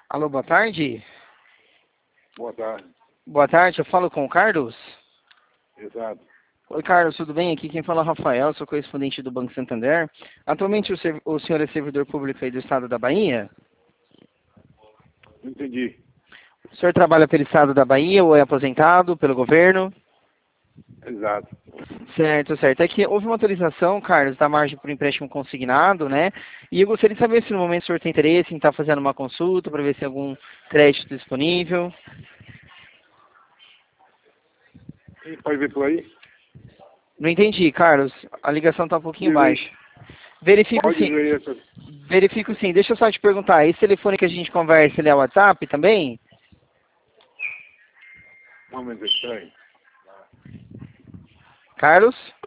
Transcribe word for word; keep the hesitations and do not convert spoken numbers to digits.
Alô, boa tarde. Boa tarde. Boa tarde, eu falo com o Carlos. Exato. Oi, Carlos, tudo bem? Aqui quem fala é o Rafael, sou correspondente do Banco Santander. Atualmente o, serv- o senhor é servidor público aí do estado da Bahia? Não entendi. O senhor trabalha pelo estado da Bahia ou é aposentado pelo governo? Exato. Certo, certo. É que houve uma atualização, Carlos, da margem por empréstimo consignado, né? E eu gostaria de saber se no momento o senhor tem interesse em estar fazendo uma consulta para ver se tem algum crédito disponível. Quem pode ver por aí? Não entendi, Carlos. A ligação está um pouquinho Diz aí. baixa. Verifico Pode sim. ver essa. Verifico sim. Deixa eu só te perguntar, esse telefone que a gente conversa, ele é o WhatsApp também? Um momento estranho. Carlos?